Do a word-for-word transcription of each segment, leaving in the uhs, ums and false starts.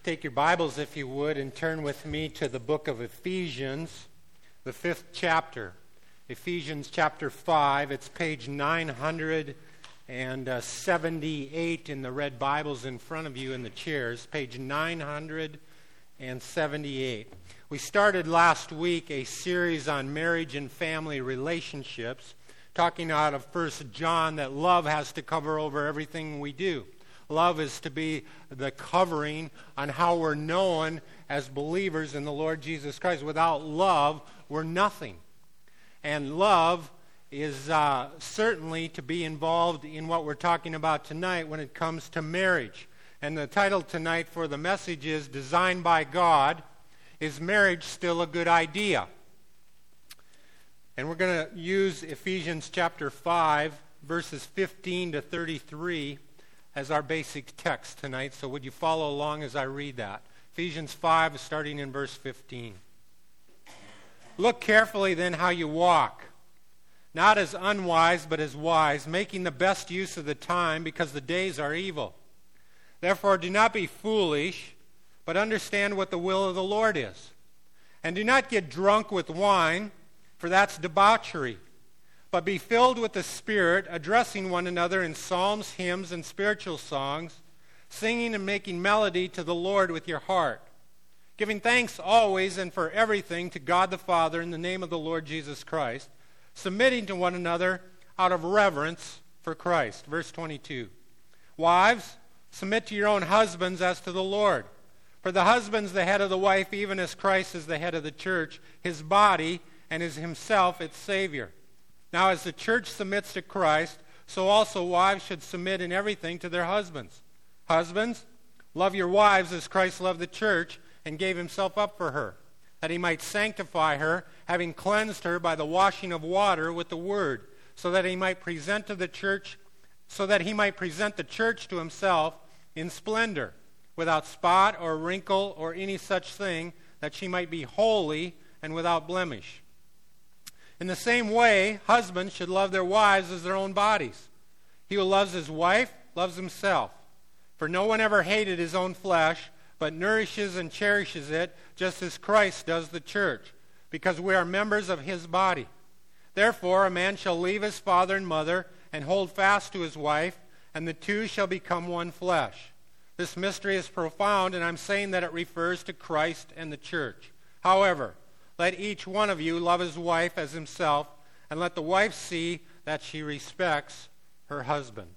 Take your Bibles, if you would, and turn with me to the book of Ephesians, the fifth chapter. Ephesians chapter five. It's page nine hundred seventy-eight in the red Bibles in front of you in the chairs. Page nine hundred seventy-eight. We started last week a series on marriage and family relationships, talking out of First John that love has to cover over everything we do. Love is to be the covering on how we're known as believers in the Lord Jesus Christ. Without love, we're nothing. And love is uh, certainly to be involved in what we're talking about tonight when it comes to marriage. And the title tonight for the message is Designed by God, Is Marriage Still a Good Idea? And we're going to use Ephesians chapter five, verses fifteen to thirty-three as our basic text tonight. So would you follow along as I read that? Ephesians five, starting in verse fifteen. Look carefully then how you walk, not as unwise but as wise, making the best use of the time because the days are evil. Therefore do not be foolish, but understand what the will of the Lord is. And do not get drunk with wine, for that's debauchery. But be filled with the Spirit, addressing one another in psalms, hymns, and spiritual songs, singing and making melody to the Lord with your heart, giving thanks always and for everything to God the Father in the name of the Lord Jesus Christ, submitting to one another out of reverence for Christ. Verse twenty-two. Wives, submit to your own husbands as to the Lord. For the husband's the head of the wife, even as Christ is the head of the church, his body, and is himself its Savior. Now, as the church submits to Christ, so also wives should submit in everything to their husbands. Husbands, love your wives as Christ loved the church and gave himself up for her, that he might sanctify her, having cleansed her by the washing of water with the word, so that he might present to the church, so that he might present the church to himself in splendor, without spot or wrinkle or any such thing, that she might be holy and without blemish. In the same way, husbands should love their wives as their own bodies. He who loves his wife loves himself. For no one ever hated his own flesh, but nourishes and cherishes it, just as Christ does the church, because we are members of his body. Therefore, a man shall leave his father and mother, and hold fast to his wife, and the two shall become one flesh. This mystery is profound, and I'm saying that it refers to Christ and the church. However, let each one of you love his wife as himself, and let the wife see that she respects her husband.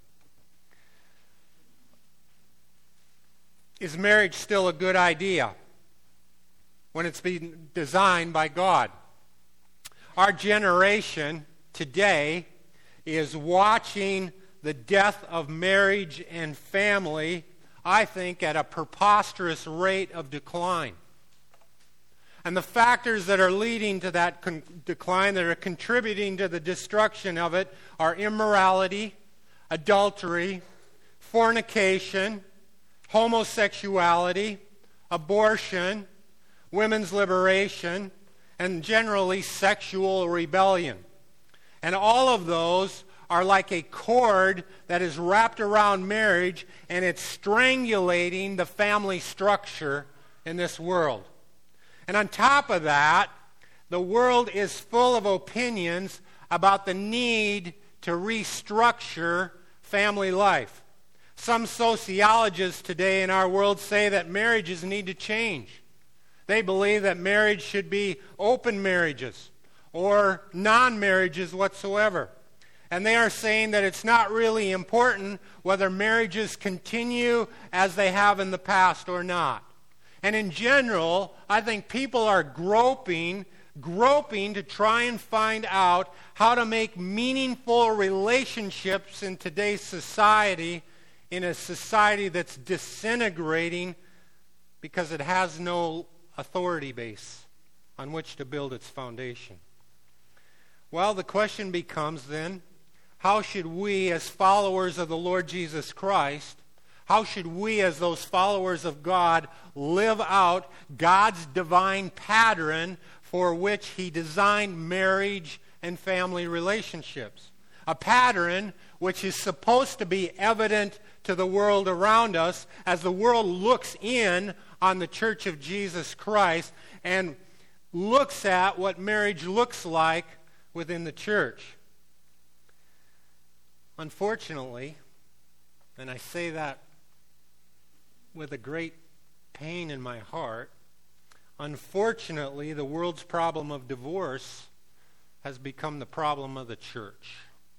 Is marriage still a good idea when it's been designed by God? Our generation today is watching the death of marriage and family, I think, at a preposterous rate of decline. And the factors that are leading to that con- decline, that are contributing to the destruction of it, are immorality, adultery, fornication, homosexuality, abortion, women's liberation, and generally sexual rebellion. And all of those are like a cord that is wrapped around marriage, and it's strangulating the family structure in this world. And on top of that, the world is full of opinions about the need to restructure family life. Some sociologists today in our world say that marriages need to change. They believe that marriage should be open marriages or non-marriages whatsoever. And they are saying that it's not really important whether marriages continue as they have in the past or not. And in general, I think people are groping, groping to try and find out how to make meaningful relationships in today's society, in a society that's disintegrating because it has no authority base on which to build its foundation. Well, the question becomes then, how should we as followers of the Lord Jesus Christ, how should we as those followers of God live out God's divine pattern for which he designed marriage and family relationships? A pattern which is supposed to be evident to the world around us as the world looks in on the Church of Jesus Christ and looks at what marriage looks like within the church. Unfortunately, and I say that with a great pain in my heart, unfortunately, the world's problem of divorce has become the problem of the church.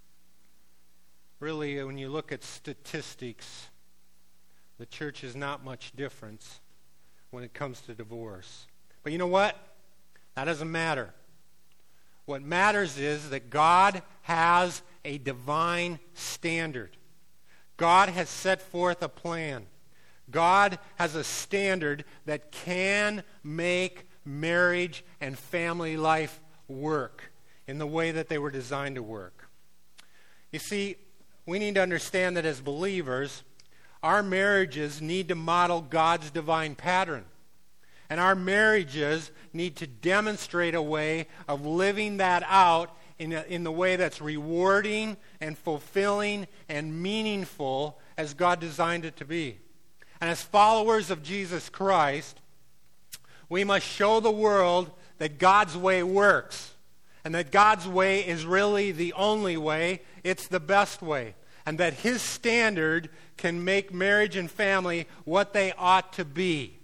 Really, when you look at statistics, the church is not much difference when it comes to divorce. But you know what? That doesn't matter. What matters is that God has a divine standard. God has set forth a plan. God has a standard that can make marriage and family life work in the way that they were designed to work. You see, we need to understand that as believers, our marriages need to model God's divine pattern. And our marriages need to demonstrate a way of living that out in, a, in the way that's rewarding and fulfilling and meaningful as God designed it to be. And as followers of Jesus Christ, we must show the world that God's way works. And that God's way is really the only way, it's the best way. And that His standard can make marriage and family what they ought to be.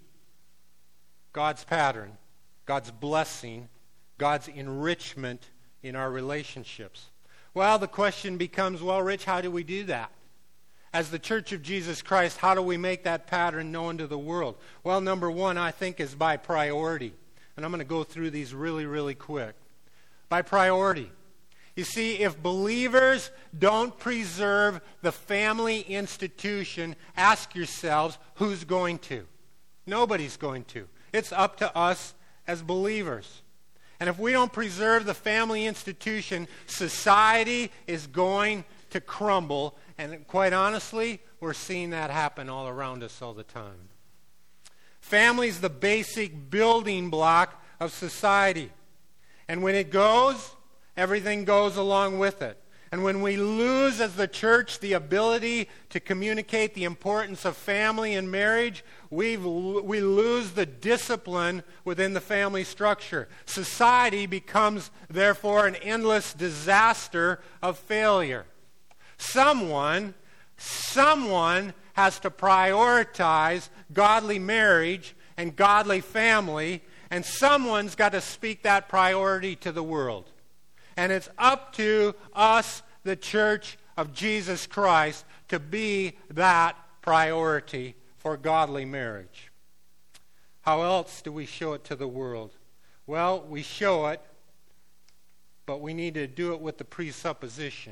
God's pattern, God's blessing, God's enrichment in our relationships. Well, the question becomes, well, Rich, how do we do that? As the Church of Jesus Christ, how do we make that pattern known to the world? Well, number one, I think, is by priority. And I'm going to go through these really, really quick. By priority. You see, if believers don't preserve the family institution, ask yourselves, who's going to? Nobody's going to. It's up to us as believers. And if we don't preserve the family institution, society is going to crumble. And quite honestly, we're seeing that happen all around us all the time. Family is the basic building block of society. And when it goes, everything goes along with it. And when we lose as the church the ability to communicate the importance of family and marriage, we we lose the discipline within the family structure. Society becomes, therefore, an endless disaster of failure. Someone, someone has to prioritize godly marriage and godly family, and someone's got to speak that priority to the world. And it's up to us, the Church of Jesus Christ, to be that priority for godly marriage. How else do we show it to the world? Well, we show it, but we need to do it with the presupposition.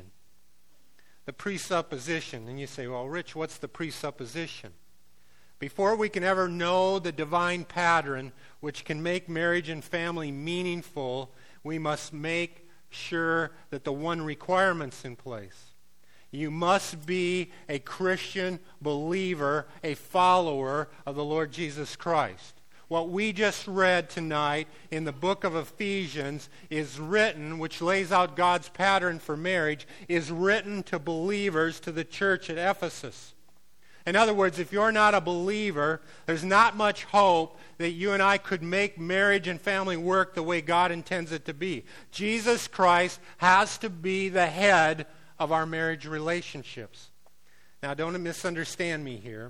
The presupposition. And you say, well, Rich, what's the presupposition? Before we can ever know the divine pattern which can make marriage and family meaningful, we must make sure that the one requirement's in place. You must be a Christian believer, a follower of the Lord Jesus Christ. What we just read tonight in the book of Ephesians is written, which lays out God's pattern for marriage, is written to believers, to the church at Ephesus. In other words, if you're not a believer, there's not much hope that you and I could make marriage and family work the way God intends it to be. Jesus Christ has to be the head of our marriage relationships. Now, don't misunderstand me here.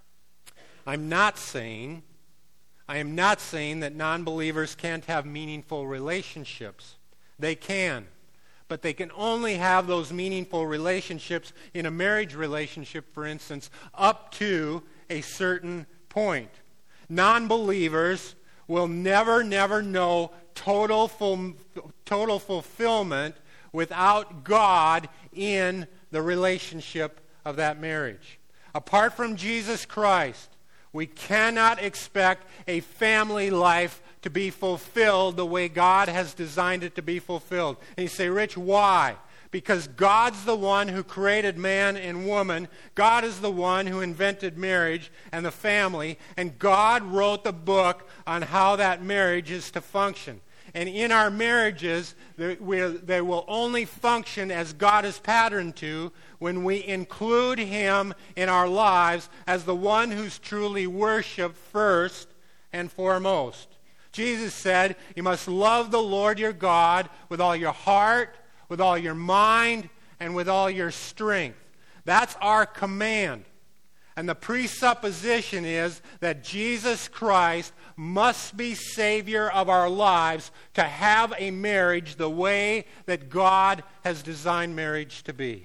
I'm not saying, I am not saying that non-believers can't have meaningful relationships. They can. But they can only have those meaningful relationships in a marriage relationship, for instance, up to a certain point. Non-believers will never, never know total, full, total fulfillment without God in the relationship of that marriage. Apart from Jesus Christ, we cannot expect a family life to be fulfilled the way God has designed it to be fulfilled. And you say, Rich, why? Because God's the one who created man and woman. God is the one who invented marriage and the family. And God wrote the book on how that marriage is to function. And in our marriages, they will only function as God is patterned to when we include Him in our lives as the one who's truly worshiped first and foremost. Jesus said, you must love the Lord your God with all your heart, with all your mind, and with all your strength. That's our command. And the presupposition is that Jesus Christ must be Savior of our lives to have a marriage the way that God has designed marriage to be.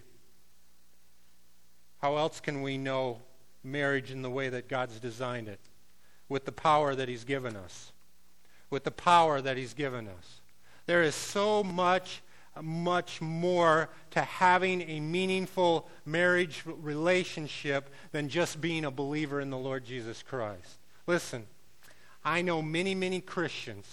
How else can we know marriage in the way that God's designed it? With the power that He's given us. With the power that He's given us. There is so much much more to having a meaningful marriage relationship than just being a believer in the Lord Jesus Christ. Listen, I know many, many Christians.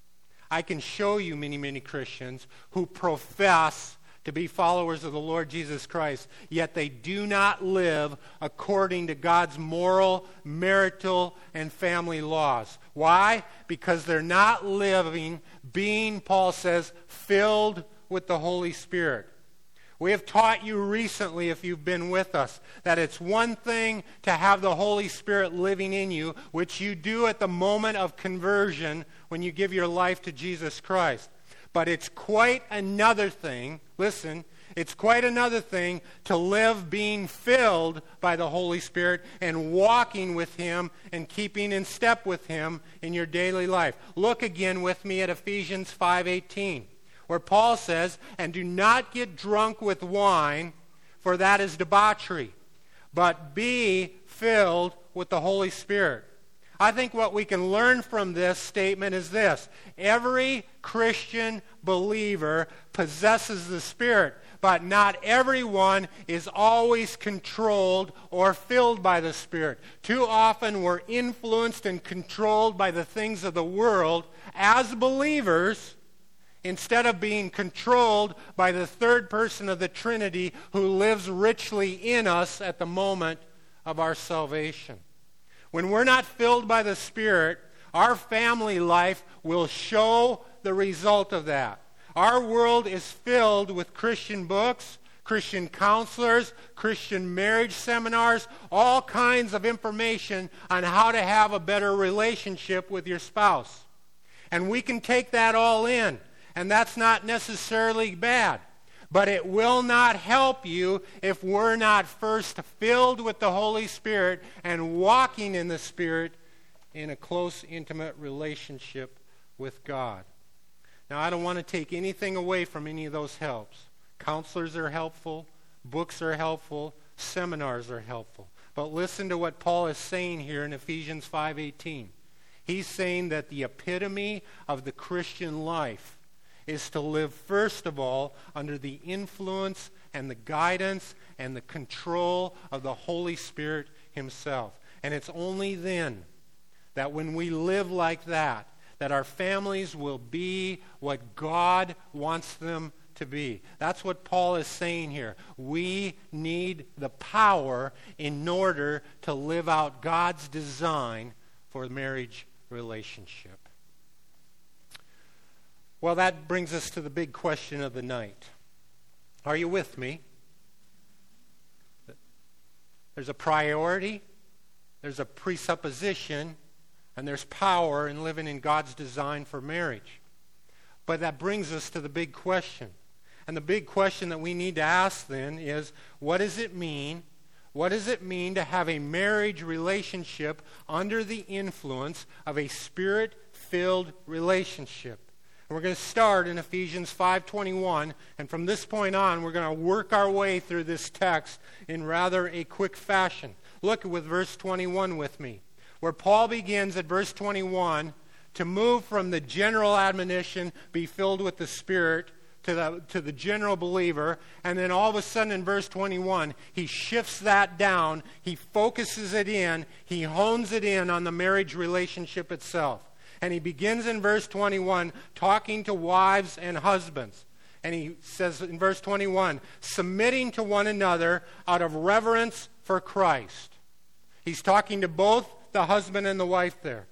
I can show you many, many Christians who profess to be followers of the Lord Jesus Christ, yet they do not live according to God's moral, marital, and family laws. Why? Because they're not living, being, Paul says, filled with the Holy Spirit. We have taught you recently, if you've been with us, that it's one thing to have the Holy Spirit living in you, which you do at the moment of conversion when you give your life to Jesus Christ. But it's quite another thing, listen, it's quite another thing to live being filled by the Holy Spirit and walking with Him and keeping in step with Him in your daily life. Look again with me at Ephesians five eighteen. Where Paul says, and do not get drunk with wine, for that is debauchery, but be filled with the Holy Spirit. I think what we can learn from this statement is this. Every Christian believer possesses the Spirit, but not everyone is always controlled or filled by the Spirit. Too often we're influenced and controlled by the things of the world as believers, instead of being controlled by the third person of the Trinity who lives richly in us at the moment of our salvation. When we're not filled by the Spirit, our family life will show the result of that. Our world is filled with Christian books, Christian counselors, Christian marriage seminars, all kinds of information on how to have a better relationship with your spouse. And we can take that all in. And that's not necessarily bad. But it will not help you if we're not first filled with the Holy Spirit and walking in the Spirit in a close, intimate relationship with God. Now, I don't want to take anything away from any of those helps. Counselors are helpful. Books are helpful. Seminars are helpful. But listen to what Paul is saying here in Ephesians five eighteen. He's saying that the epitome of the Christian life is to live, first of all, under the influence and the guidance and the control of the Holy Spirit Himself. And it's only then that when we live like that, that our families will be what God wants them to be. That's what Paul is saying here. We need the power in order to live out God's design for the marriage relationship. Well, that brings us to the big question of the night. Are you with me? There's a priority, there's a presupposition, and there's power in living in God's design for marriage. But that brings us to the big question. And the big question that we need to ask then is, what does it mean? What does it mean to have a marriage relationship under the influence of a Spirit-filled relationship? And we're going to start in Ephesians five twenty-one, and from this point on, we're going to work our way through this text in rather a quick fashion. Look with verse twenty-one with me, where Paul begins at verse twenty-one to move from the general admonition, be filled with the Spirit, to the, to the general believer, and then all of a sudden in verse twenty-one, he shifts that down, he focuses it in, he hones it in on the marriage relationship itself. And he begins in verse twenty-one talking to wives and husbands. And he says in verse twenty-one, submitting to one another out of reverence for Christ. He's talking to both the husband and the wife there.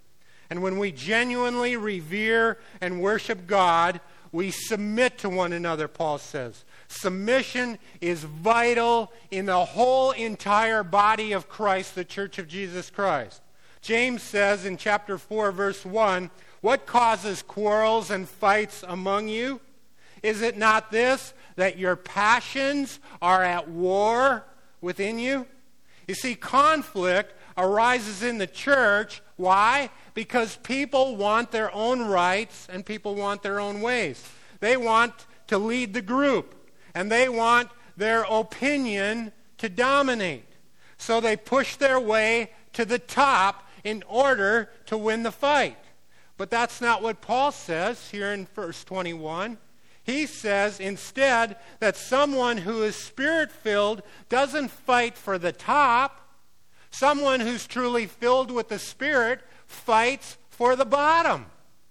And when we genuinely revere and worship God, we submit to one another, Paul says. Submission is vital in the whole entire body of Christ, the Church of Jesus Christ. James says in chapter four, verse one, "What causes quarrels and fights among you? Is it not this, that your passions are at war within you?" You see, conflict arises in the church. Why? Because people want their own rights and people want their own ways. They want to lead the group, and they want their opinion to dominate. So they push their way to the top in order to win the fight. But that's not what Paul says here in verse twenty-one. He says instead that someone who is Spirit-filled doesn't fight for the top. Someone who's truly filled with the Spirit fights for the bottom.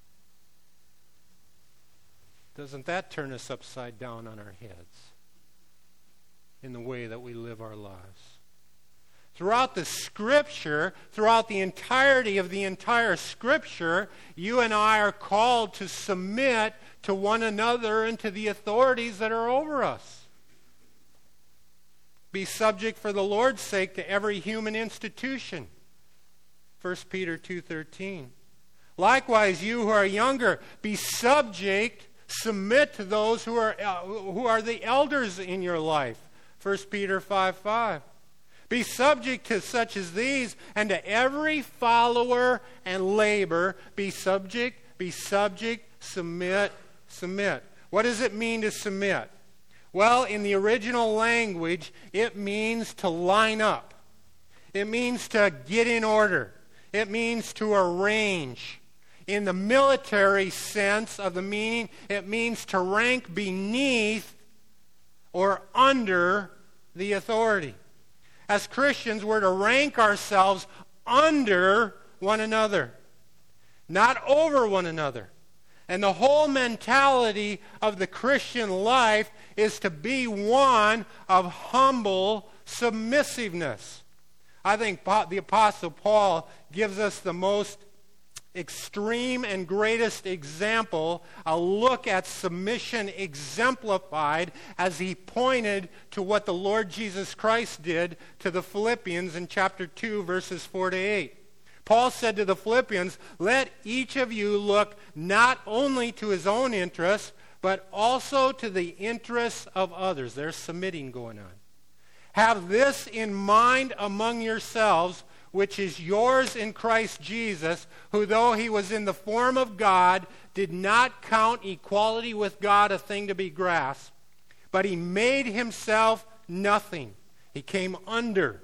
Doesn't that turn us upside down on our heads in the way that we live our lives? Throughout the Scripture, throughout the entirety of the entire Scripture, you and I are called to submit to one another and to the authorities that are over us. Be subject for the Lord's sake to every human institution. First Peter two thirteen. Likewise, you who are younger, be subject, submit to those who are uh, who are the elders in your life. First Peter five five. Be subject to such as these, and to every follower and labor, be subject, be subject, submit, submit. What does it mean to submit? Well, in the original language, it means to line up. It means to get in order. It means to arrange. In the military sense of the meaning, it means to rank beneath or under the authority. As Christians, we're to rank ourselves under one another, not over one another. And the whole mentality of the Christian life is to be one of humble submissiveness. I think the Apostle Paul gives us the most extreme and greatest example, a look at submission exemplified as he pointed to what the Lord Jesus Christ did to the Philippians in chapter two, verses four to eight. Paul said to the Philippians, "Let each of you look not only to his own interests, but also to the interests of others." There's submitting going on. "Have this in mind among yourselves, which is yours in Christ Jesus, who though he was in the form of God, did not count equality with God a thing to be grasped, but he made himself nothing. He came under,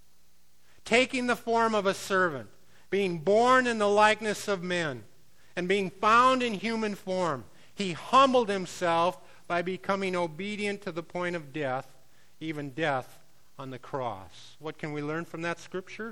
taking the form of a servant, being born in the likeness of men, and being found in human form. He humbled himself by becoming obedient to the point of death, even death on the cross." What can we learn from that scripture?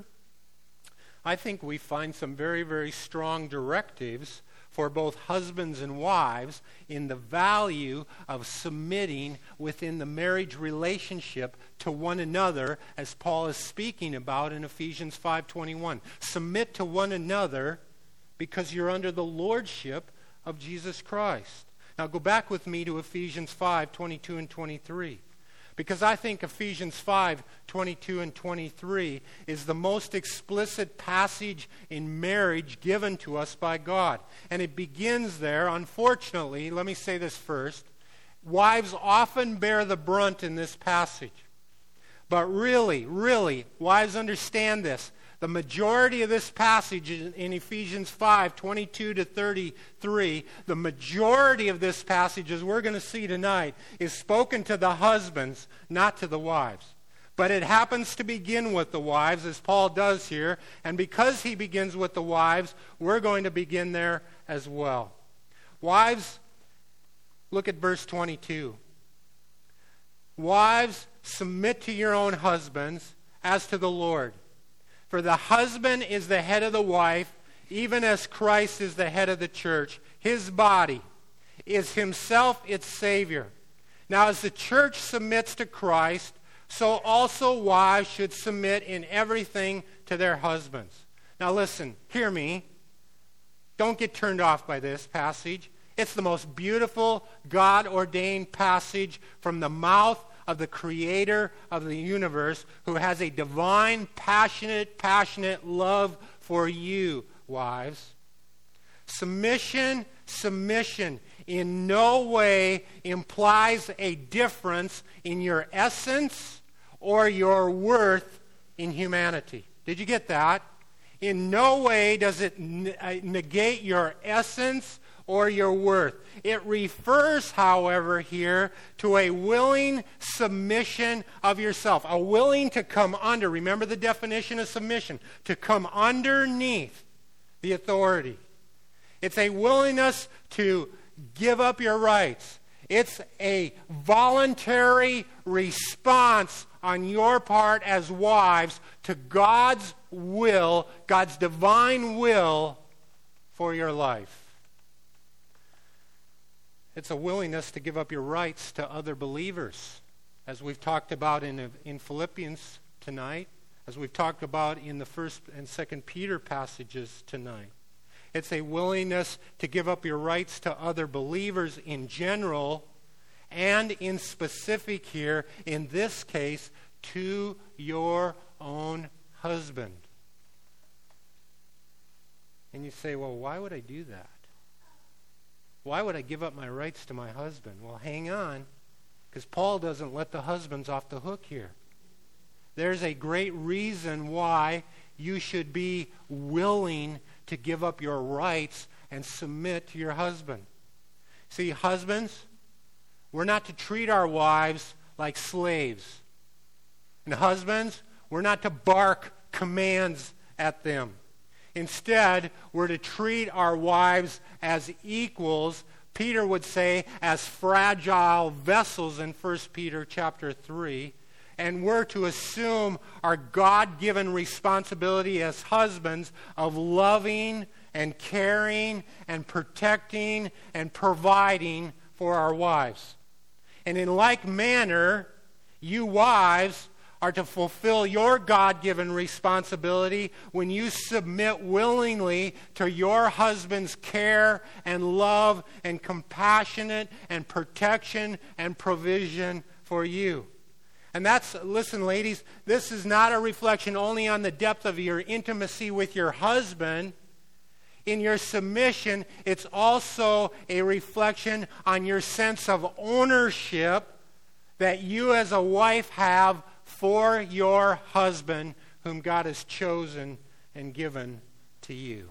I think we find some very, very strong directives for both husbands and wives in the value of submitting within the marriage relationship to one another, as Paul is speaking about in Ephesians five twenty-one. Submit to one another because you're under the lordship of Jesus Christ. Now go back with me to Ephesians five twenty-two and twenty-three. Because I think Ephesians five twenty-two and twenty-three is the most explicit passage in marriage given to us by God. And it begins there. Unfortunately, let me say this first. Wives often bear the brunt in this passage. But really, really, wives understand this. The majority of this passage in Ephesians five twenty-two to thirty-three, the majority of this passage, as we're going to see tonight, is spoken to the husbands, not to the wives. But it happens to begin with the wives, as Paul does here. And because he begins with the wives, we're going to begin there as well. Wives, look at verse twenty-two. Wives, submit to your own husbands as to the Lord. For the husband is the head of the wife, even as Christ is the head of the church. His body is himself its Savior. Now, as the church submits to Christ, so also wives should submit in everything to their husbands. Now listen, hear me. Don't get turned off by this passage. It's the most beautiful, God-ordained passage from the mouth of the Creator of the universe, who has a divine, passionate, passionate love for you, wives. Submission, submission in no way implies a difference in your essence or your worth in humanity. Did you get that? In no way does it negate your essence or your worth. It refers, however, here to a willing submission of yourself, a willing to come under. Remember the definition of submission: to come underneath the authority. It's a willingness to give up your rights. It's a voluntary response on your part as wives to God's will, God's divine will for your life. It's a willingness to give up your rights to other believers, as we've talked about in, in Philippians tonight, as we've talked about in the first and second Peter passages tonight. It's a willingness to give up your rights to other believers in general, and in specific here, in this case, to your own husband. And you say, well, why would I do that? Why would I give up my rights to my husband? Well, hang on, because Paul doesn't let the husbands off the hook here. There's a great reason why you should be willing to give up your rights and submit to your husband. See, husbands, we're not to treat our wives like slaves. And husbands, we're not to bark commands at them. Instead, we're to treat our wives as equals. Peter would say as fragile vessels in First Peter chapter three. And we're to assume our God-given responsibility as husbands of loving and caring and protecting and providing for our wives. And in like manner, you wives are to fulfill your God-given responsibility when you submit willingly to your husband's care and love and compassionate and protection and provision for you. And that's, listen, ladies, this is not a reflection only on the depth of your intimacy with your husband. In your submission, it's also a reflection on your sense of ownership that you as a wife have for your husband, whom God has chosen and given to you.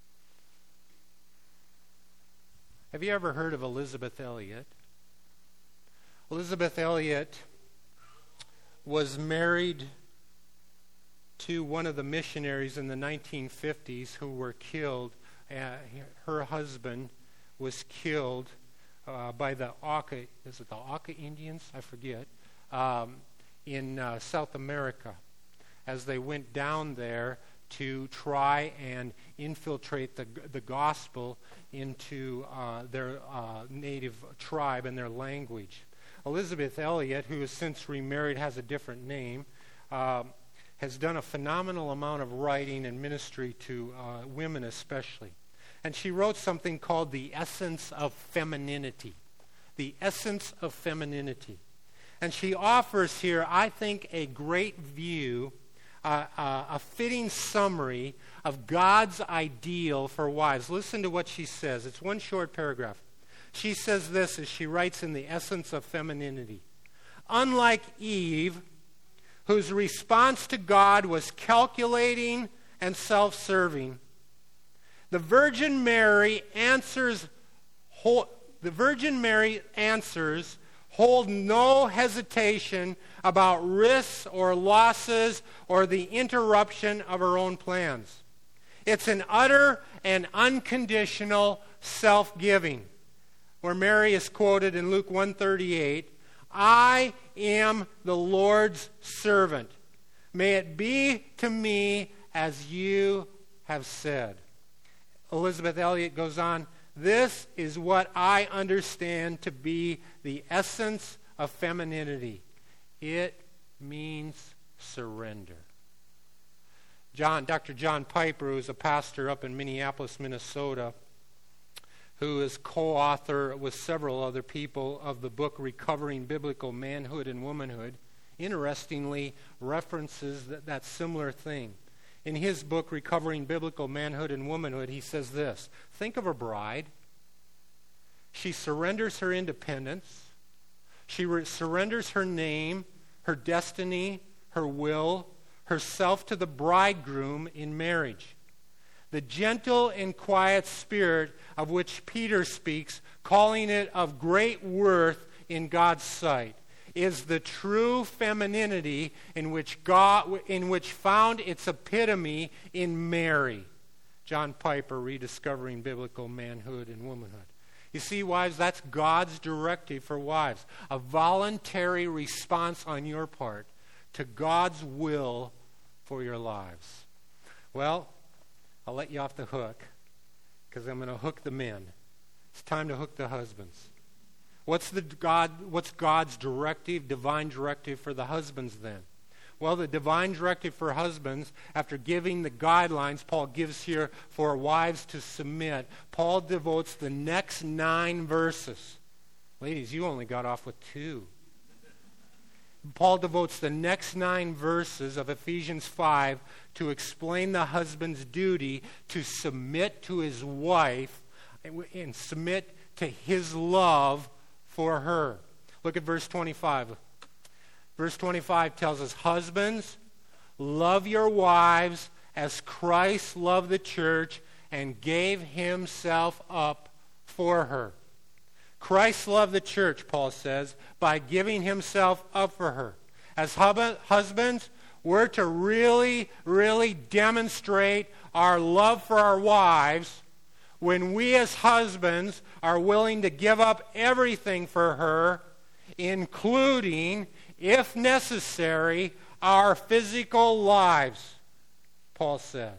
Have you ever heard of Elisabeth Elliot? Elisabeth Elliot was married to one of the missionaries in the nineteen fifties who were killed. Uh, her husband was killed uh, by the Auca, is it the Auca Indians? I forget. Um, in uh, South America, as they went down there to try and infiltrate the the gospel into uh, their uh, native tribe and their language. Elisabeth Elliot, who has since remarried, has a different name, uh, has done a phenomenal amount of writing and ministry to uh, women especially. And she wrote something called The Essence of Femininity. The Essence of Femininity. And she offers here, I think, a great view, uh, uh, a fitting summary of God's ideal for wives. Listen to what she says. It's one short paragraph. She says this as she writes in The Essence of Femininity. Unlike Eve, whose response to God was calculating and self-serving, the Virgin Mary answers, hold, the Virgin Mary answers hold no hesitation about risks or losses or the interruption of her own plans. It's an utter and unconditional self-giving, where Mary is quoted in Luke one thirty-eight, I am the Lord's servant. May it be to me as you have said. Elisabeth Elliot goes on, this is what I understand to be the essence of femininity. It means surrender. John, Doctor John Piper, who is a pastor up in Minneapolis, Minnesota, who is co-author with several other people of the book Recovering Biblical Manhood and Womanhood, interestingly references that, that similar thing. In his book, Recovering Biblical Manhood and Womanhood, he says this: think of a bride. She surrenders her independence. She re- surrenders her name, her destiny, her will, herself to the bridegroom in marriage. The gentle and quiet spirit of which Peter speaks, calling it of great worth in God's sight, is the true femininity in which God, in which found its epitome in Mary. John Piper, Rediscovering Biblical Manhood and Womanhood. You see, wives, that's God's directive for wives. A voluntary response on your part to God's will for your lives. Well, I'll let you off the hook because I'm going to hook the men. It's time to hook the husbands. What's the God? What's God's directive, divine directive for the husbands then? Well, the divine directive for husbands, after giving the guidelines Paul gives here for wives to submit, Paul devotes the next nine verses. Ladies, you only got off with two. Paul devotes the next nine verses of Ephesians five to explain the husband's duty to submit to his wife and submit to his love for her. Look at verse twenty-five. Verse twenty-five tells us, husbands, love your wives as Christ loved the church and gave himself up for her. Christ loved the church, Paul says, by giving himself up for her. As hub- husbands, we're to really, really demonstrate our love for our wives when we as husbands are willing to give up everything for her, including, if necessary, our physical lives, Paul says.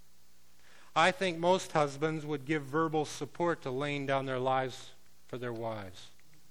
I think most husbands would give verbal support to laying down their lives for their wives.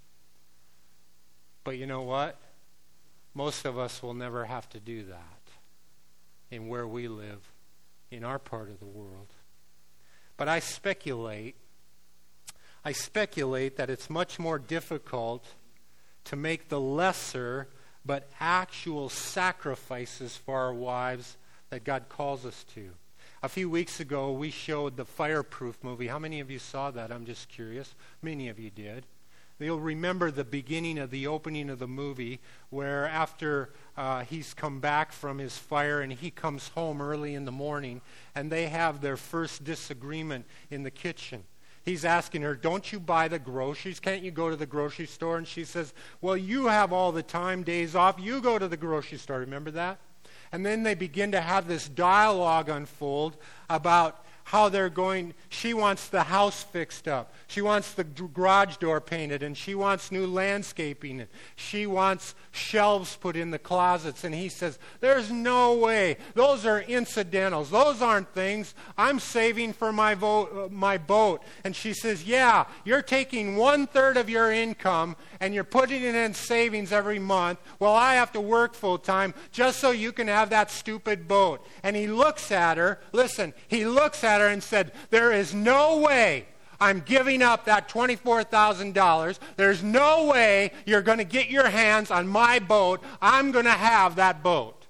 But you know what? Most of us will never have to do that in where we live, in our part of the world. But I speculate, I speculate that it's much more difficult to make the lesser but actual sacrifices for our wives that God calls us to. A few weeks ago, we showed the Fireproof movie. How many of you saw that? I'm just curious. Many of you did. You'll remember the beginning of the opening of the movie where after uh, he's come back from his fire and he comes home early in the morning and they have their first disagreement in the kitchen. He's asking her, don't you buy the groceries? Can't you go to the grocery store? And she says, well, you have all the time, days off. You go to the grocery store. Remember that? And then they begin to have this dialogue unfold about how they're going. She wants the house fixed up. She wants the garage door painted, and she wants new landscaping. She wants shelves put in the closets. And he says, there's no way. Those are incidentals. Those aren't things. I'm saving for my, vo- uh, my boat. And she says, yeah, you're taking one-third of your income, and you're putting it in savings every month. Well, I have to work full-time just so you can have that stupid boat. And he looks at her. Listen, he looks at her and said, there is no way I'm giving up that twenty-four thousand dollars. There's no way you're going to get your hands on my boat. I'm going to have that boat.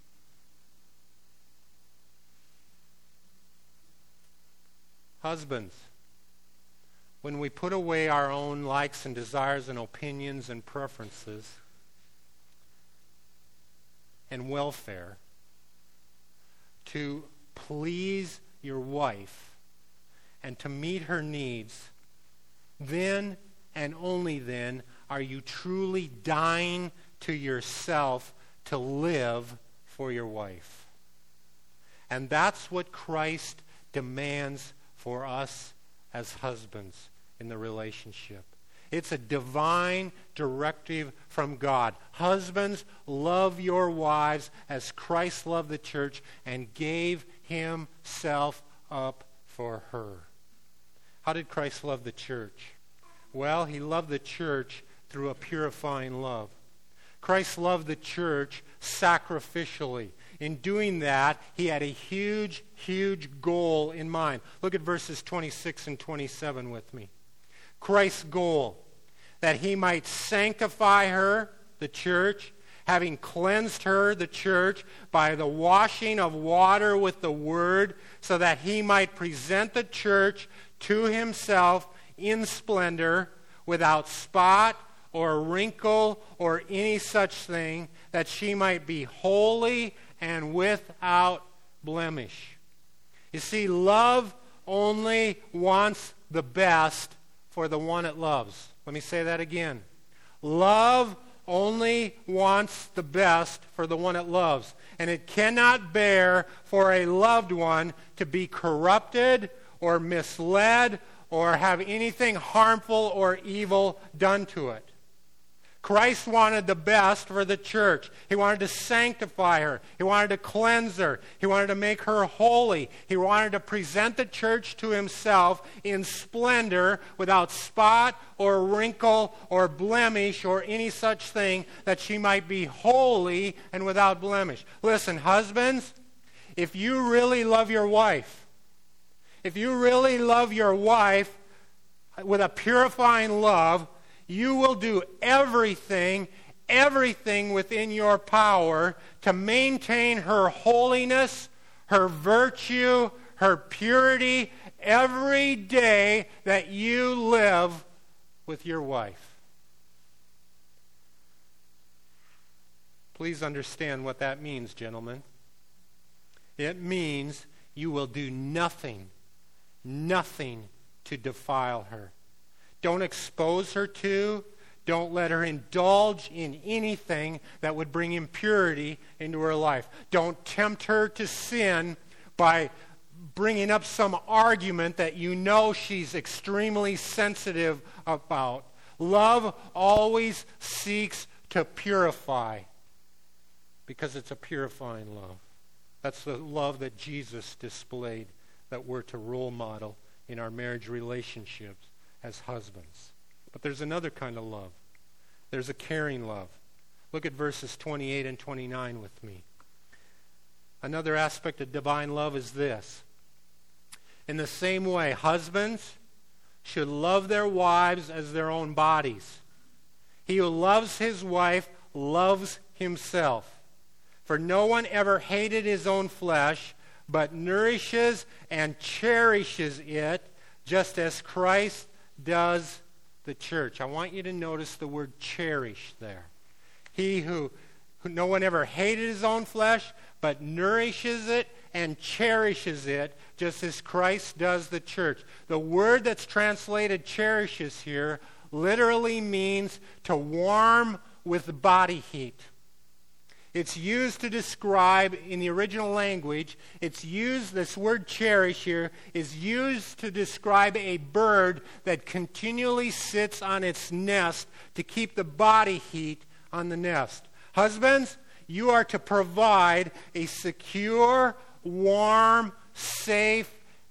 Husbands, when we put away our own likes and desires and opinions and preferences and welfare to please your wife and to meet her needs, then and only then are you truly dying to yourself to live for your wife. And that's what Christ demands for us as husbands in the relationship. It's a divine directive from God. Husbands, love your wives as Christ loved the church and gave himself up for her. How did Christ love the church? Well, he loved the church through a purifying love. Christ loved the church sacrificially. In doing that, he had a huge, huge goal in mind. Look at verses twenty-six and twenty-seven with me. Christ's goal, that he might sanctify her, the church, having cleansed her, the church, by the washing of water with the word, so that he might present the church to himself in splendor, without spot or wrinkle or any such thing, that she might be holy and without blemish. You see, love only wants the best for the one it loves. Let me say that again. Love only wants the best for the one it loves. And it cannot bear for a loved one to be corrupted or misled or have anything harmful or evil done to it. Christ wanted the best for the church. He wanted to sanctify her. He wanted to cleanse her. He wanted to make her holy. He wanted to present the church to himself in splendor, without spot or wrinkle or blemish or any such thing, that she might be holy and without blemish. Listen, husbands, if you really love your wife, if you really love your wife with a purifying love, you will do everything, everything within your power to maintain her holiness, her virtue, her purity every day that you live with your wife. Please understand what that means, gentlemen. It means you will do nothing, nothing to defile her. Don't expose her to, don't let her indulge in anything that would bring impurity into her life. Don't tempt her to sin by bringing up some argument that you know she's extremely sensitive about. Love always seeks to purify, because it's a purifying love. That's the love that Jesus displayed, that we're to role model in our marriage relationships as husbands. But there's another kind of love. There's a caring love. Look at verses twenty-eight and twenty-nine with me. Another aspect of divine love is this. In the same way, husbands should love their wives as their own bodies. He who loves his wife loves himself. For no one ever hated his own flesh, but nourishes and cherishes it, just as Christ does the church. I want you to notice the word cherish there. He who, who no one ever hated his own flesh, but nourishes it and cherishes it, just as Christ does the church. The word that's translated cherishes here literally means to warm with body heat. It's used to describe, in the original language, it's used, this word cherish here, is used to describe a bird that continually sits on its nest to keep the body heat on the nest. Husbands, you are to provide a secure, warm, safe,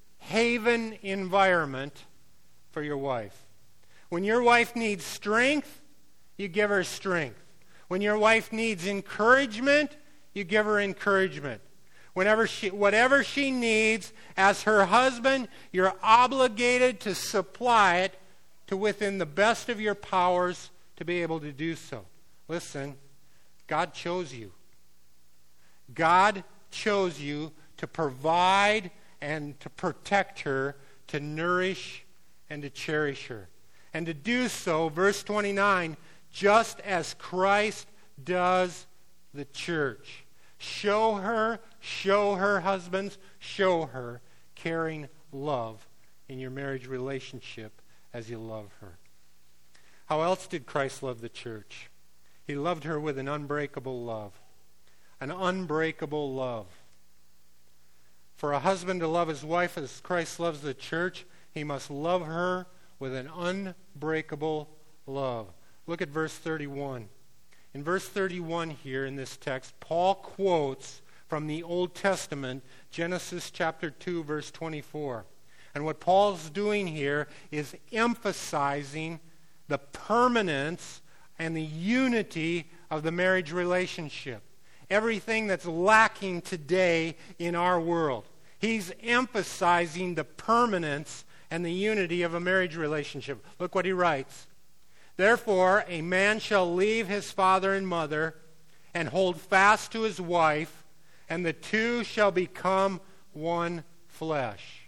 haven environment for your wife. When your wife needs strength, you give her strength. When your wife needs encouragement, you give her encouragement. Whenever she, whatever she needs, as her husband, you're obligated to supply it to within the best of your powers to be able to do so. Listen, God chose you. God chose you to provide and to protect her, to nourish and to cherish her. And to do so, verse twenty-nine, just as Christ does the church. Show her, show her, husbands, show her caring love in your marriage relationship as you love her. How else did Christ love the church? He loved her with an unbreakable love. An unbreakable love. For a husband to love his wife as Christ loves the church, he must love her with an unbreakable love. Look at verse thirty-one. In verse thirty-one here in this text, Paul quotes from the Old Testament, Genesis chapter two, verse twenty-four. And what Paul's doing here is emphasizing the permanence and the unity of the marriage relationship. everything that's lacking today in our world. He's emphasizing the permanence and the unity of a marriage relationship. Look what he writes. Therefore, a man shall leave his father and mother and hold fast to his wife, and the two shall become one flesh.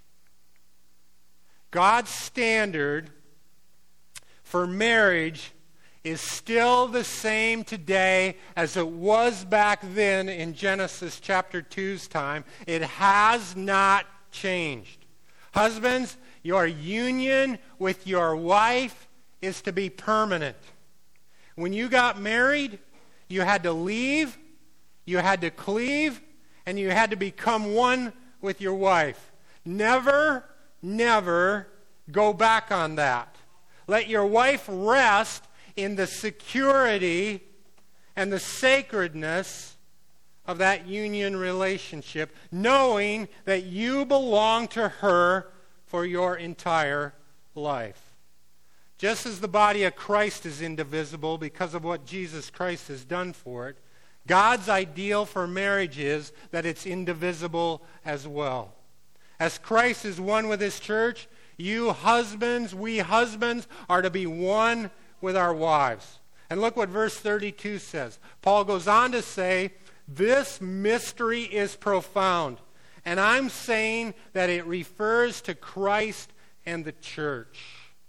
God's standard for marriage is still the same today as it was back then in Genesis chapter two's time. It has not changed. Husbands, your union with your wife is to be permanent. When you got married, you had to leave, you had to cleave, and you had to become one with your wife. Never, never go back on that. Let your wife rest in the security and the sacredness of that union relationship, knowing that you belong to her for your entire life. Just as the body of Christ is indivisible because of what Jesus Christ has done for it, God's ideal for marriage is that it's indivisible as well. As Christ is one with his church, you husbands, we husbands, are to be one with our wives. And look what verse thirty-two says. Paul goes on to say, this mystery is profound. And I'm saying that it refers to Christ and the church.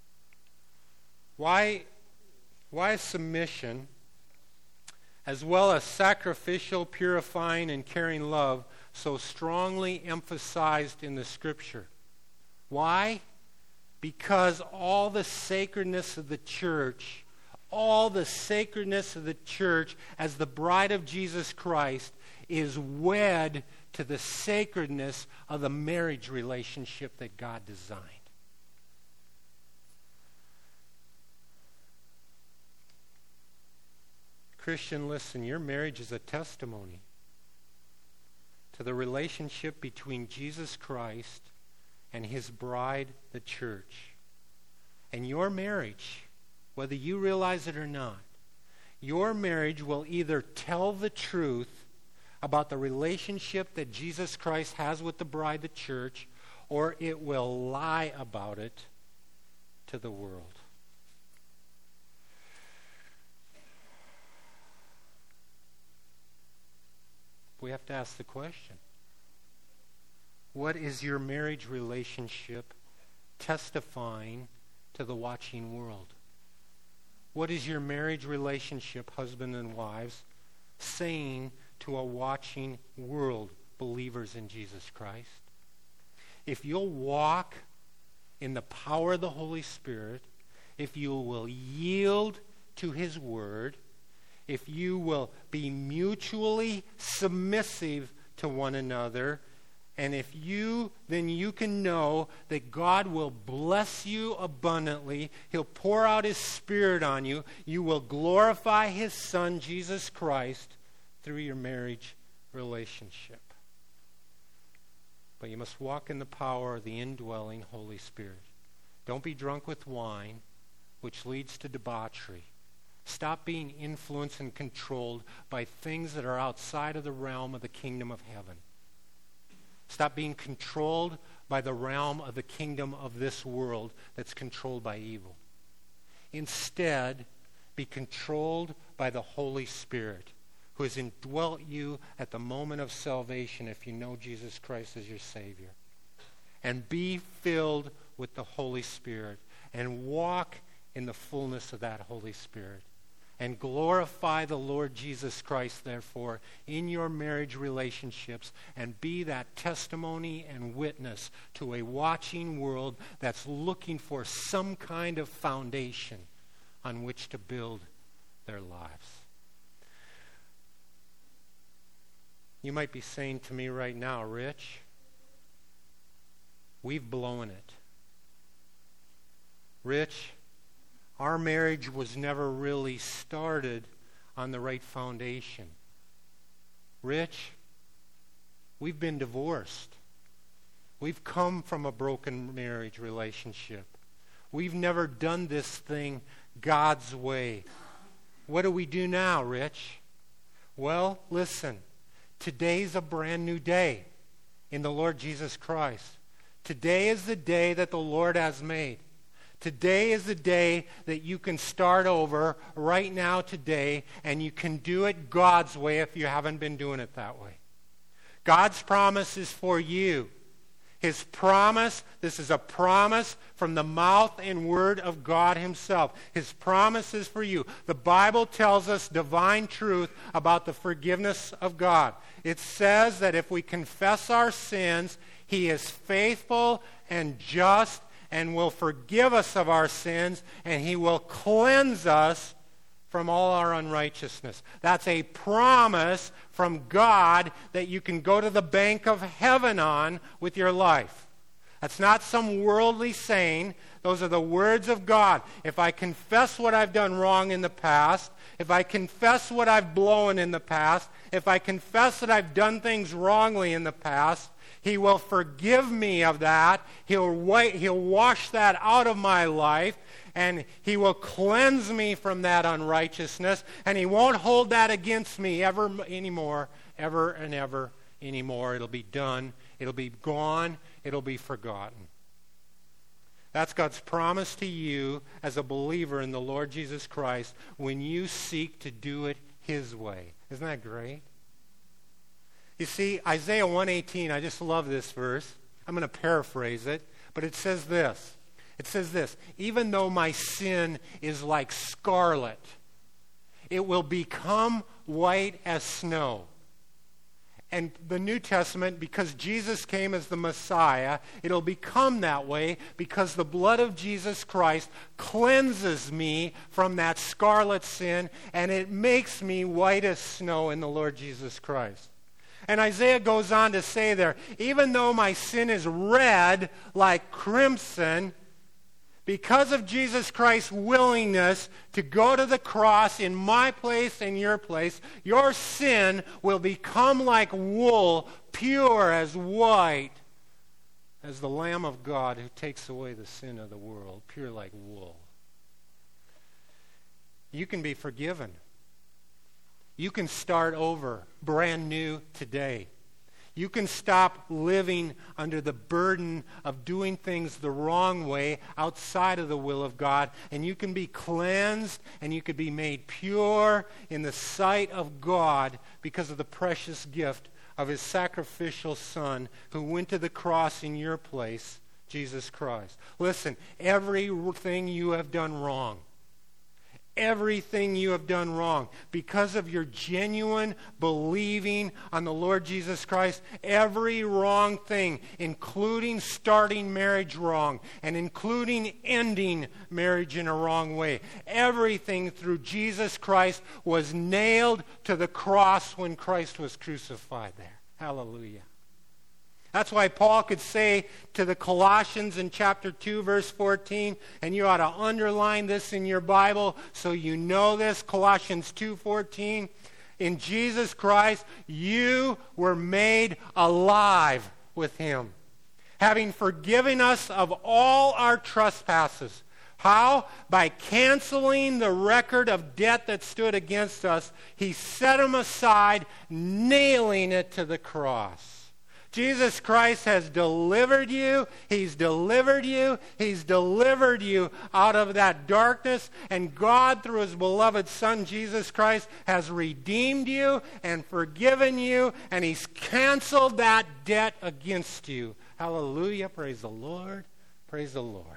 Why, why submission, as well as sacrificial, purifying, and caring love, so strongly emphasized in the Scripture? Why? Because all the sacredness of the church, all the sacredness of the church as the bride of Jesus Christ is wed to the sacredness of the marriage relationship that God designed. Christian, listen, your marriage is a testimony to the relationship between Jesus Christ and his bride, the church. And your marriage, whether you realize it or not, your marriage will either tell the truth about the relationship that Jesus Christ has with the bride, the church, or it will lie about it to the world. We have to ask the question, what is your marriage relationship testifying to the watching world? What is your marriage relationship, husband and wives, saying to a watching world, believers in Jesus Christ? If you'll walk in the power of the Holy Spirit, if you will yield to his word, if you will be mutually submissive to one another, and if you, then you can know that God will bless you abundantly. He'll pour out his Spirit on you. You will glorify his Son, Jesus Christ, through your marriage relationship. But you must walk in the power of the indwelling Holy Spirit. Don't be drunk with wine, which leads to debauchery. Stop being influenced and controlled by things that are outside of the realm of the kingdom of heaven. Stop being controlled by the realm of the kingdom of this world that's controlled by evil. Instead, be controlled by the Holy Spirit, who has indwelt you at the moment of salvation if you know Jesus Christ as your Savior. And be filled with the Holy Spirit and walk in the fullness of that Holy Spirit. And glorify the Lord Jesus Christ, therefore, in your marriage relationships, and be that testimony and witness to a watching world that's looking for some kind of foundation on which to build their lives. You might be saying to me right now, Rich, we've blown it. Rich, our marriage was never really started on the right foundation. Rich, we've been divorced. We've come from a broken marriage relationship. We've never done this thing God's way. What do we do now, Rich? Well, listen. Today's a brand new day in the Lord Jesus Christ. Today is the day that the Lord has made. Today is the day that you can start over right now today, and you can do it God's way if you haven't been doing it that way. God's promise is for you. His promise, this is a promise from the mouth and word of God himself. His promise is for you. The Bible tells us divine truth about the forgiveness of God. It says that if we confess our sins, he is faithful and just and will forgive us of our sins, and he will cleanse us from all our unrighteousness. That's a promise from God that you can go to the bank of heaven on with your life. That's not some worldly saying. Those are the words of God. If I confess what I've done wrong in the past, if I confess what I've blown in the past, if I confess that I've done things wrongly in the past, he will forgive me of that. He'll, wa- he'll wash that out of my life, and he will cleanse me from that unrighteousness, and he won't hold that against me ever anymore, ever and ever anymore. It'll be done. It'll be gone. It'll be forgotten. That's God's promise to you as a believer in the Lord Jesus Christ when you seek to do it his way. Isn't that great? You see, Isaiah one eighteen, I just love this verse. I'm going to paraphrase it, but it says this. It says this, even though my sin is like scarlet, it will become white as snow. And the New Testament, because Jesus came as the Messiah, it'll become that way because the blood of Jesus Christ cleanses me from that scarlet sin, and it makes me white as snow in the Lord Jesus Christ. And Isaiah goes on to say there, even though my sin is red like crimson, because of Jesus Christ's willingness to go to the cross in my place and your place, your sin will become like wool, pure as white, as the Lamb of God who takes away the sin of the world, pure like wool. You can be forgiven. You can start over, brand new today. You can stop living under the burden of doing things the wrong way outside of the will of God, and you can be cleansed and you can be made pure in the sight of God because of the precious gift of his sacrificial Son who went to the cross in your place, Jesus Christ. Listen, everything you have done wrong, everything you have done wrong, because of your genuine believing on the Lord Jesus Christ, every wrong thing, including starting marriage wrong and including ending marriage in a wrong way, everything through Jesus Christ was nailed to the cross when Christ was crucified there. Hallelujah. That's why Paul could say to the Colossians in chapter two, verse fourteen, and you ought to underline this in your Bible so you know this, Colossians two fourteen, in Jesus Christ you were made alive with him, having forgiven us of all our trespasses. How? By canceling the record of debt that stood against us, he set them aside, nailing it to the cross. Jesus Christ has delivered you. He's delivered you. He's delivered you out of that darkness. And God, through his beloved Son, Jesus Christ, has redeemed you and forgiven you. And he's canceled that debt against you. Hallelujah. Praise the Lord. Praise the Lord.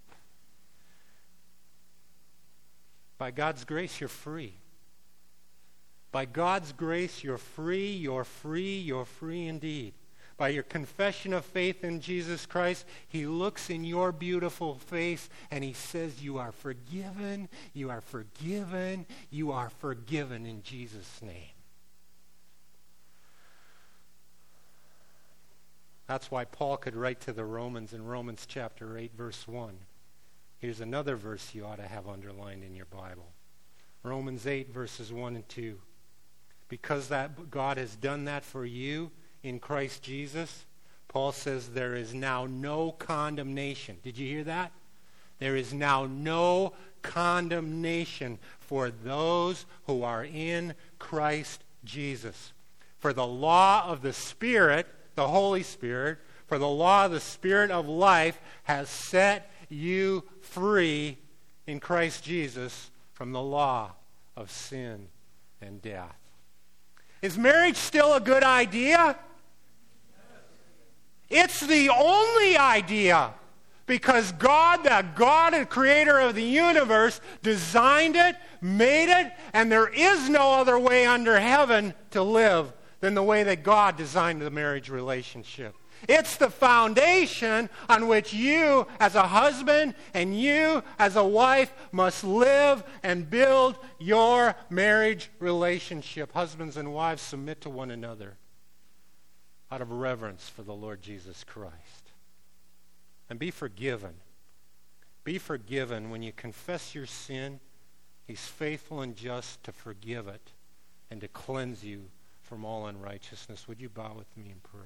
By God's grace, you're free. By God's grace, you're free. You're free. You're free indeed. By your confession of faith in Jesus Christ, he looks in your beautiful face and he says, you are forgiven, you are forgiven, you are forgiven in Jesus' name. That's why Paul could write to the Romans in Romans chapter eight, verse one. Here's another verse you ought to have underlined in your Bible. Romans eight, verses one and two. Because that God has done that for you, in Christ Jesus, Paul says there is now no condemnation. Did you hear that? There is now no condemnation for those who are in Christ Jesus. For the law of the Spirit, the Holy Spirit, for the law of the Spirit of life has set you free in Christ Jesus from the law of sin and death. Is marriage still a good idea? It's the only idea, because God, the God and creator of the universe, designed it, made it, and there is no other way under heaven to live than the way that God designed the marriage relationship. It's the foundation on which you as a husband and you as a wife must live and build your marriage relationship. Husbands and wives, submit to one another out of reverence for the Lord Jesus Christ. And be forgiven. Be forgiven when you confess your sin. He's faithful and just to forgive it and to cleanse you from all unrighteousness. Would you bow with me in prayer?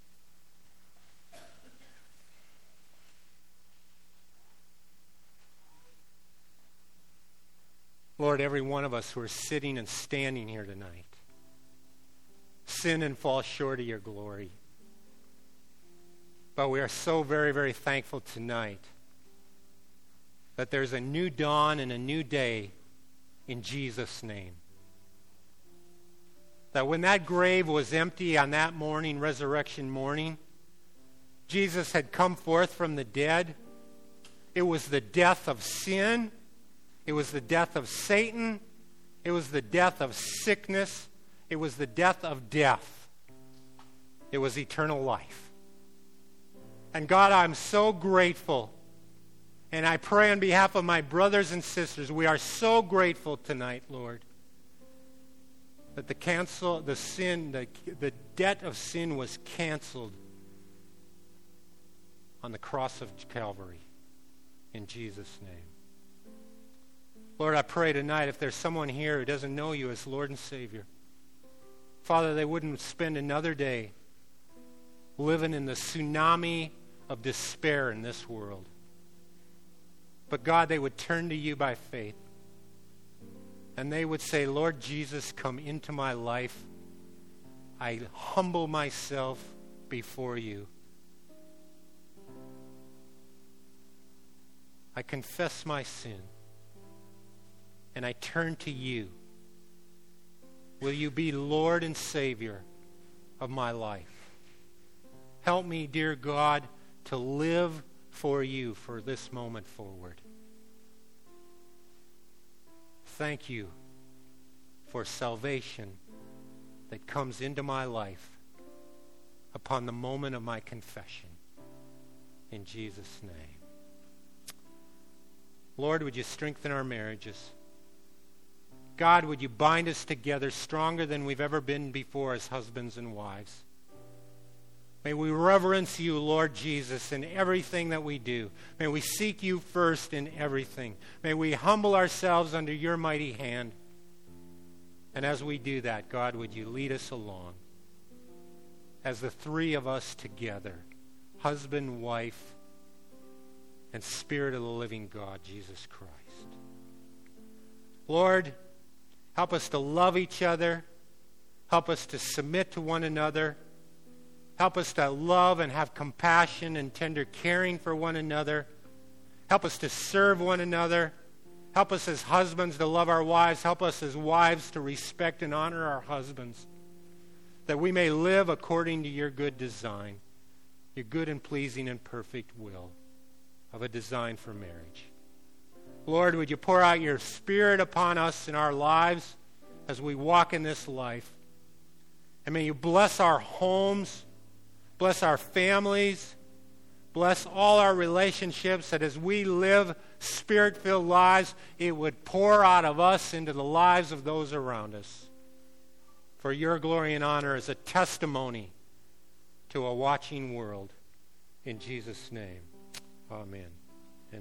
Lord, every one of us who are sitting and standing here tonight sin and fall short of your glory. But we are so very, very thankful tonight that there's a new dawn and a new day in Jesus' name. That when that grave was empty on that morning, resurrection morning, Jesus had come forth from the dead. It was the death of sin. It was the death of Satan. It was the death of sickness. It was the death of death. It was eternal life. And God, I'm so grateful. And I pray on behalf of my brothers and sisters, we are so grateful tonight, Lord, that the cancel, the sin, the, the debt of sin was canceled on the cross of Calvary. In Jesus' name. Lord, I pray tonight if there's someone here who doesn't know you as Lord and Savior, Father, they wouldn't spend another day living in the tsunami of despair in this world. But God, they would turn to you by faith. And they would say, Lord Jesus, come into my life. I humble myself before you. I confess my sin. And I turn to you. Will you be Lord and Savior of my life? Help me, dear God, to live for you for this moment forward. Thank you for salvation that comes into my life upon the moment of my confession. In Jesus' name. Lord, would you strengthen our marriages? God, would you bind us together stronger than we've ever been before as husbands and wives? May we reverence you, Lord Jesus, in everything that we do. May we seek you first in everything. May we humble ourselves under your mighty hand. And as we do that, God, would you lead us along as the three of us together, husband, wife, and Spirit of the living God, Jesus Christ. Lord, help us to love each other. Help us to submit to one another. Help us to love and have compassion and tender caring for one another. Help us to serve one another. Help us as husbands to love our wives. Help us as wives to respect and honor our husbands. That we may live according to your good design, your good and pleasing and perfect will of a design for marriage. Lord, would you pour out your Spirit upon us in our lives as we walk in this life. And may you bless our homes, bless our families, bless all our relationships, that as we live Spirit-filled lives, it would pour out of us into the lives of those around us. For your glory and honor as a testimony to a watching world. In Jesus' name, amen.